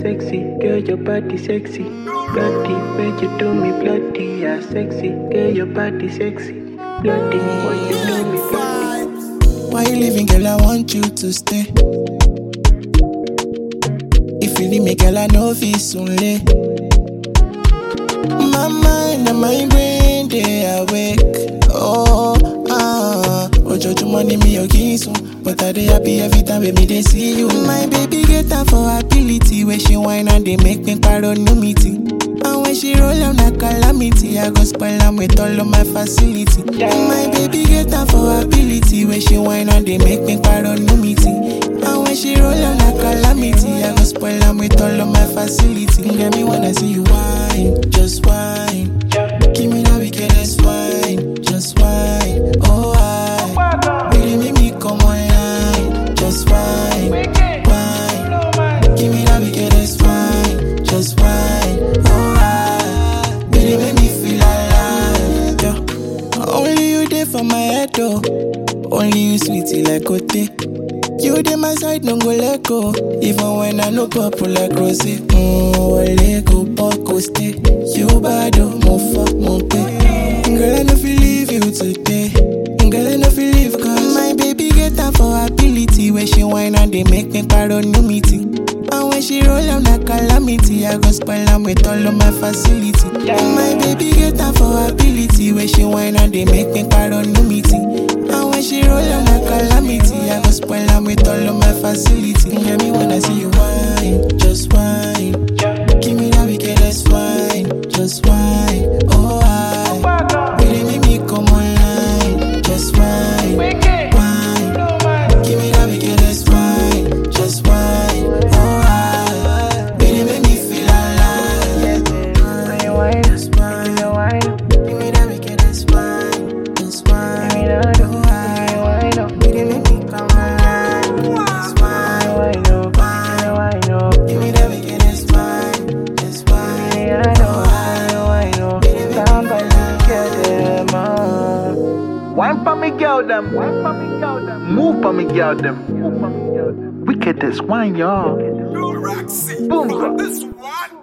sexy, girl, your body sexy. Bloody, when you do me bloody, yeah, sexy, girl, your body sexy. Bloody, when you do me bloody. Why you leaving, girl? I want you to stay. If you leave me, girl, I know it's only. My mind and my brain, they awake. Ojoju money me okay soon, but I dey happy every time baby they see you. My baby get her for ability, when she whine and they make me paranoid. And when she roll on a calamity, I go spoil am with all of my facility. My baby get her for ability, when she whine and they make me paranoid. And when she roll on a calamity, I go spoil am with all of my facility. Get me when I see you whine, just whine. Give me that wickedest wine, just whine. Oh, baby, make me come online, just whine, whine. Give me that wickedest wine, just whine. Oh, baby, make me feel alive. Yeah. Only you there for my head, though. Only you sweetie like Ote. You dey my side, no go let go. Even when I no purple like Rose. Wale go poko stay. You bad, oh, mo fuck, mo pay. Girl, I no feel leave you today. Girl, I no feel leave cause my baby get her for ability. When she whine and they make me paranoid. And when she roll on a calamity, I go spoil am with all of my facility. My baby get her for ability. When she whine and they make me paranoid. And when she roll on a calamity, I go spoil am with all of my facility. Hear me when I see you whine, just whine. Give me that wickedest wine, just whine. Oh, baby, make me come online, just whine, whine. Give me that wickedest wine, just whine. Oh, baby, make me feel alive. When you whine, Just whine, you whine. give me that wickedest wine, just whine. Give me that, when you whine up. Baby, make me come alive, just whine, Whine up, whine. whine up. Give me that wickedest wine, just whine. Yeah, I know, whine up. Stand by me, girl, them. Wine for me, girl, them. Wine for me, girl, them. Move for me, girl, them. Move for me, girl, them. Wickedest wine, y'all. Roxy, Boom. on this one.